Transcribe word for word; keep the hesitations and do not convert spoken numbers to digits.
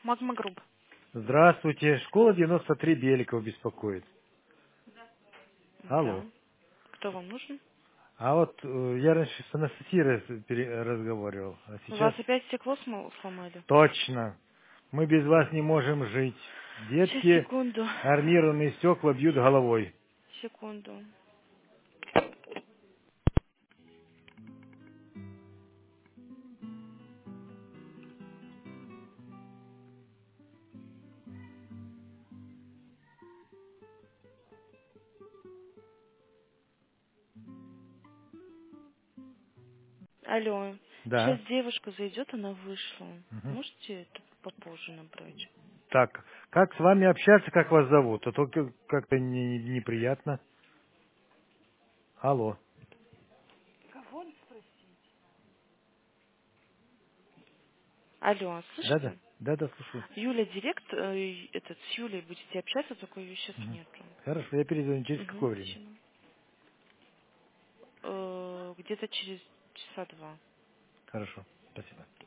Магма Групп. Здравствуйте. Школа девяносто три Беликов беспокоит. Да. Алло. Кто вам нужен? А вот э, я раньше с Анастасией раз- пере- разговаривал, а У сейчас вас опять стекло смо- сломали? точно. Мы без вас не можем жить. Сейчас, Детки секунду. армированные стекла бьют головой. Секунду. Алло. Сейчас Да. девушка зайдет, она вышла. Мгм. Можете это попозже набрать? Так, как с вами общаться, как вас зовут? А то как- как-то не- неприятно. Алло. Алло, Да-да. слышите? Да-да, слушаю. Юля, директ, э, этот, с Юлей будете общаться, такой ее сейчас Мгм. нету. Хорошо, я перезвоню. Через Угу, какое время? спасибо. Э, где-то через часа два. Хорошо. Спасибо.